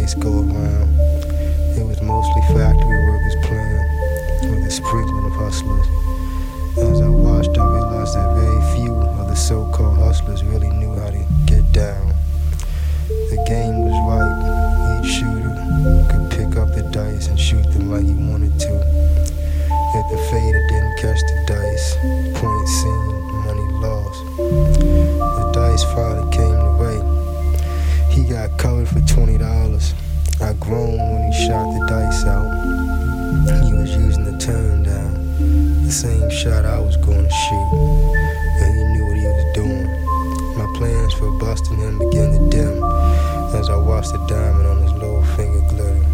dice go around. It was mostly factory workers playing with a sprinkling of hustlers. As I watched, I realized that very few of the so-called hustlers really knew how to get down. The game was right. Each shooter could pick up the dice and shoot them like he wanted to. Yet the fader didn't catch the dice. Point seen, money lost. The dice finally came the way. He got covered for $20. I groaned when he shot the dice out. He was using the turn down, the same shot I was going to shoot, and he knew what he was doing. My plans for busting him began to dim as I watched the diamond on his little finger glitter.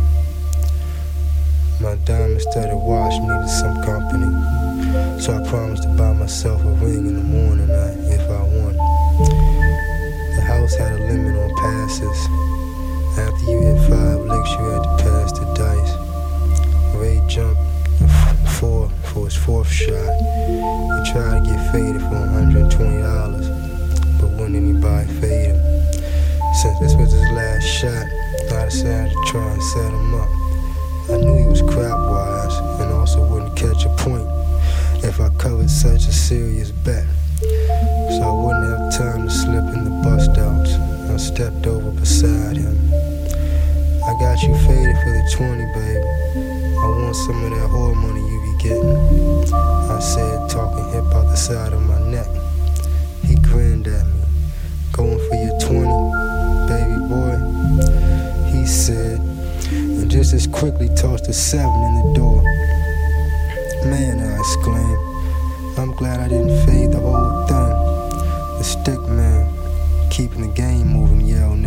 My diamond-studded watch needed some company, so I promised to buy myself a ring in the morning if I won. The house had a limit on passes. After you hit 5 licks, you had to pass the dice. Ray jumped 4 for his 4th shot. He tried to get faded for $120, but wouldn't anybody fade him. Since this was his last shot, I decided to try and set him up. I knew he was crap-wise and also wouldn't catch a point if I covered such a serious bet. So I wouldn't have time to slip in the bust-outs. I stepped over beside him. I got you faded for the 20, baby. I want some of that whore money you be getting, I said, talking hip out the side of my neck. He grinned at me. Going for your 20, baby boy, he said, and just as quickly tossed a 7 in the door. Man, I exclaimed, I'm glad I didn't fade the whole thing. The stick man, keeping the game moving